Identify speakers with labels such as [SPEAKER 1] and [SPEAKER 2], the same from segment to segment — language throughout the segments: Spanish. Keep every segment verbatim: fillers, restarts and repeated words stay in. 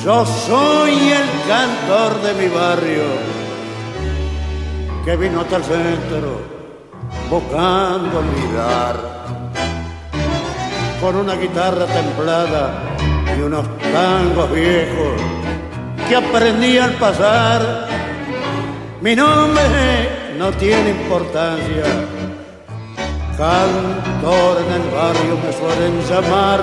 [SPEAKER 1] Yo soy el cantor de mi barrio que vino hasta el centro buscando olvidar, con una guitarra templada y unos tangos viejos que aprendí al pasar. Mi nombre no tiene importancia, cantor en el barrio me suelen llamar.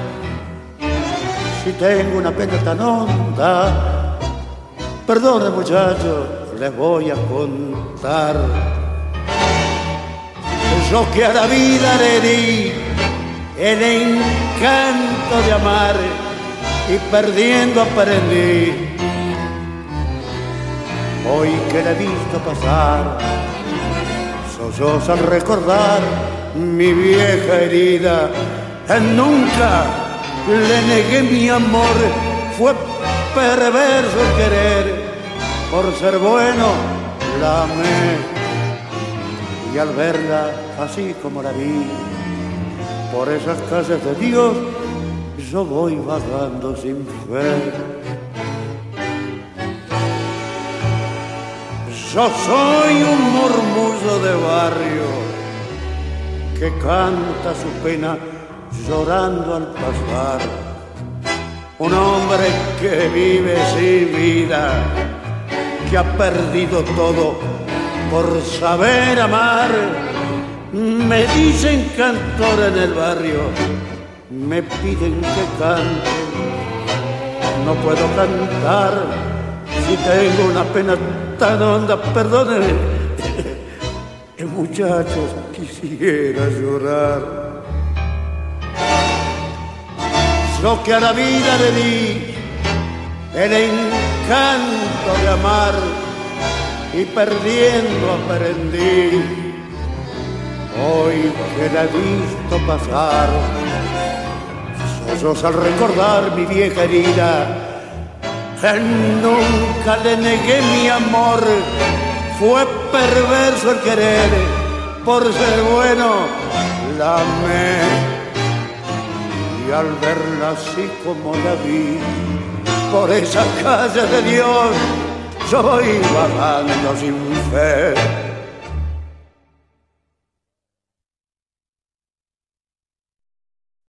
[SPEAKER 1] Si tengo una pena tan honda, perdone muchachos, les voy a contar. Yo que a la vida le di el encanto de amar y perdiendo aprendí. Hoy que la he visto pasar, solloza al recordar mi vieja herida. Nunca le negué mi amor, fue perverso el querer, por ser bueno la amé. Y al verla así como la vi, por esas calles de Dios, yo voy vagando sin fe. Yo soy un murmullo de barrio que canta su pena llorando al pasar. Un hombre que vive sin vida, que ha perdido todo por saber amar. Me dicen cantor en el barrio, me piden que cante, no puedo cantar si tengo una pena tan honda. Perdónenme, muchachos, quisiera llorar. Yo que a la vida le di el encanto de amar y perdiendo aprendí. Hoy que la he visto pasar, solloza al recordar mi vieja herida. Nunca le negué mi amor, fue perverso el querer, por ser bueno la amé. Y al verla así como la vi, por esa calle de Dios, yo voy bajando sin fe.